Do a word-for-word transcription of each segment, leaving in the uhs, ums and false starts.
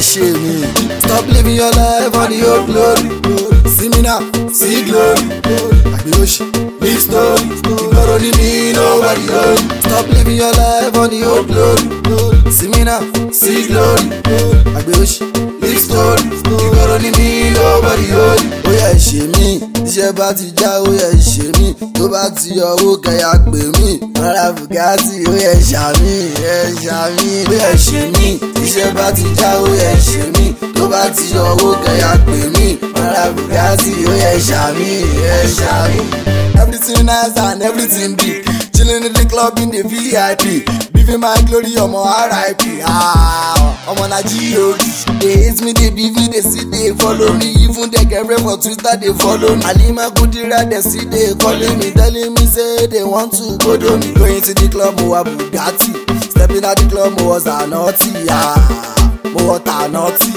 ṣe mí. Stop living your life on the old glory. See me now, see glory. Àgbẹ̀ òṣì, live story. Ìgboro ni mí, nobody know. Stop living your life on the old glory. See me now, see glory. Àgbẹ̀ òṣì, live story. Ìgboro ni mí, nobody know. Ó yẹ ṣe mí, iṣẹ́ bá ti já, ó yẹ ṣe mí. Tó bá ti yọ owó kẹyà pè mí. Rárá Bugatti, ó yẹ ṣàmì, ẹ ṣàmì. Ó yẹ ṣe mí, iṣẹ́ bá ti já, ó yẹ ṣe mí. Tó bá ti yọ owó kẹyà pè mí. Rárá Bugatti, ó yẹ ṣàmì, ẹ ṣàmì. Everything nice and everything big. Chilling in the club in the V I P. Beefing my glory, ọmọ R I P. Ah, ọmọ na G O D. They hate me, they beef me, they see they follow me. Even they get red for Twitter, they follow me. Alima Kudira, they see they calling me, telling me say they want to go to me. Going to the club, mo wa Bugatti. Stepping out the club, mo was a naughty. Ah, mo was a naughty.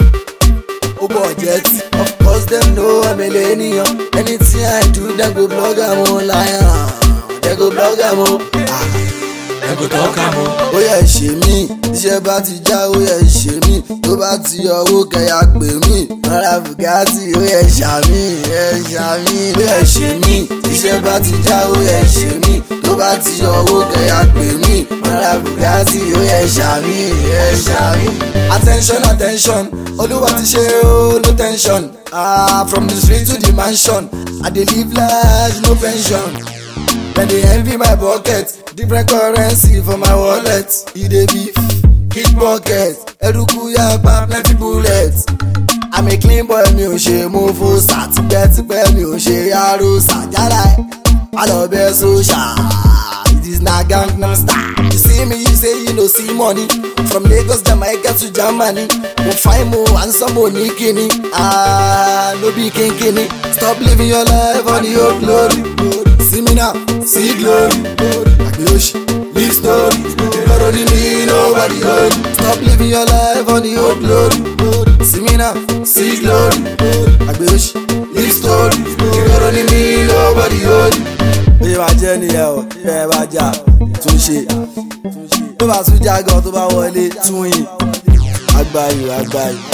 Oh boy, jetty. Of course them know I'm a millennial. Anything I do, they go blog I'm online. They go blog I'm on. They go talk I'm on. Ó yẹ ṣe mí, iṣẹ́ bá ti já, ó yẹ ṣe mí. Tó bá ti yọ owó kẹyà pè mí. Rárá Bugatti, ó yẹ ṣàmì, ẹ ṣàmì. Ó yẹ ṣe mí, iṣẹ́ bá ti já, ó yẹ ṣe mí. Tó bá ti yọ owó kẹyà pè mí. Rárá Bugatti, ó yẹ ṣàmì, ẹ ṣàmì. Attention, attention, Olúwa ti ṣe o, no tension. Ah, from the street to the mansion, I dey live large, no pension. Then they envy my pocket, different currency for my wallet. E dey beef, hit pocket, eruku yagba plenty bullets. I'm a clean boy, mi ò ṣe mo fo sa, tipẹ́tipẹ́ mi ò ṣe yàrá sàjálà ẹ̀. I love best social, it is na Gangnam Style. You see me, you say you no see money. From Lagos, Jamaica to Germany. Mo find mo handsome mo ní kíni. Ah, no be kinkini. Stop living your life on the old glory. See me now, see glory. Àgbẹ̀ òṣì, live story. Ìgboro ni mí, nobody know. Stop living your life on the old glory. See me now, see glory. Àgbẹ̀ òṣì, live story. Ìgboro ni mí, nobody know. Bí wàá jẹ́ nìyẹn o, bẹ́ẹ̀ bá jà, tún ṣe. Tó bá tún já gan tó bá wọlé, tún yìn. Àgbáyé, àgbáyé.